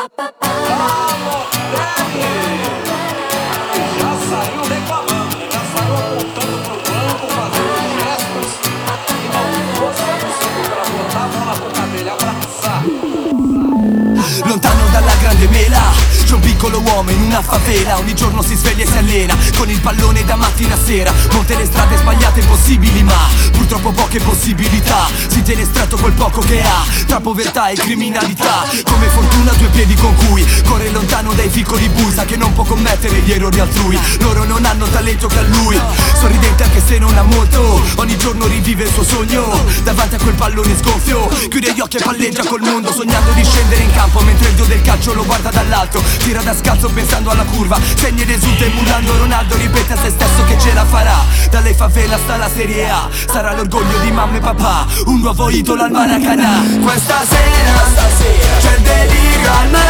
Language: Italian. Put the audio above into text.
Bravo, Dani! Já saiu reclamando, né? Já saiu apontando pro banco, fazendo gestos. E não fosse possível pra botar a mão na boca dele, abraçar. Lontano dalla grande mela, c'è un piccolo uomo in una favela. Ogni giorno si sveglia e si allena, con il pallone da mattina a sera. Monte le strade sbagliate possibili, ma purtroppo poche possibilità. Si tiene stretto quel poco che ha, tra povertà e criminalità. Come fortuna due piedi con cui corre lontano dai piccoli bui. Sa che non può commettere gli errori altrui. Loro non hanno talento che ha lui. Sorridente anche se non ha molto, ogni giorno rivive il suo sogno davanti a quel pallone sgonfio. Chiude gli occhi e palleggia col mondo, sognando di scendere in campo mentre il dio del calcio lo guarda dall'alto. Tira da scalzo pensando alla curva, segna ed esulta emulando Ronaldo. Ripete a se stesso che ce la farà. Dalle favela sta la Serie A, sarà l'orgoglio di mamma e papà. Un nuovo idolo al Maracanã. Questa sera c'è il delirio al Maracanã.